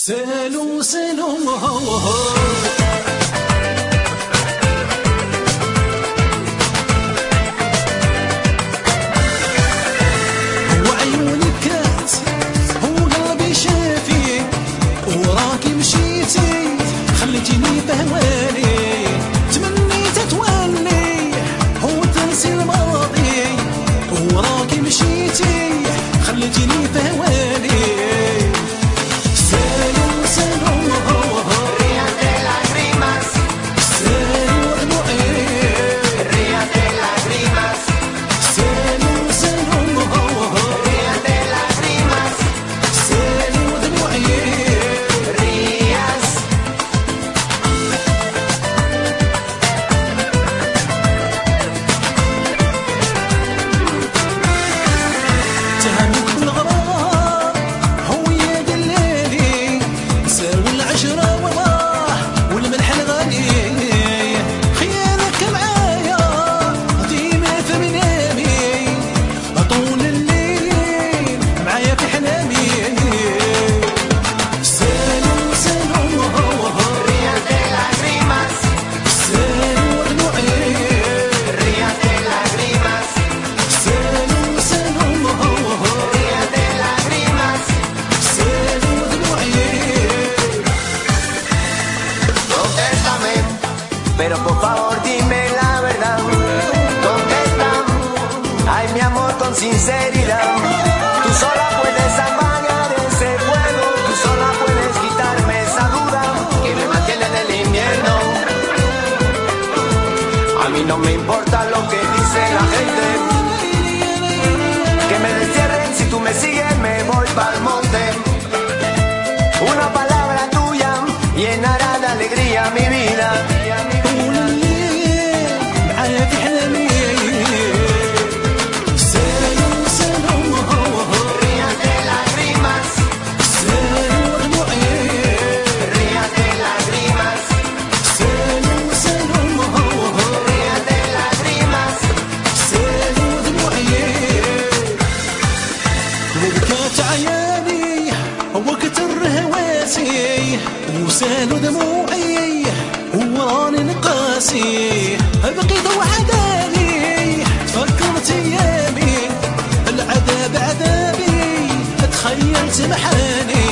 سالو سالو وعيونك كات وقلبي شافي وراكي مشيتي خليتيني بهواني تمنيت تولي وتنسي الماضي وراكي مشيتي خليتيني بهواني Pero por favor dime la verdad, ¿dónde están? Ay, mi amor, con sinceridad. Tú sola puedes apagar ese fuego, tú sola puedes quitarme esa duda que me mantiene en el invierno. A mí no me importa lo que dice la gente, que me destierren, si tú me sigues me voy pa'l monte. Una palabra tuya llenará de alegría mi vida. وقت الرهواسي وسالوا دموعي وراني نقاسي بقيت وحداني تفكرت ايامي العذاب عذابي تخيلت محاني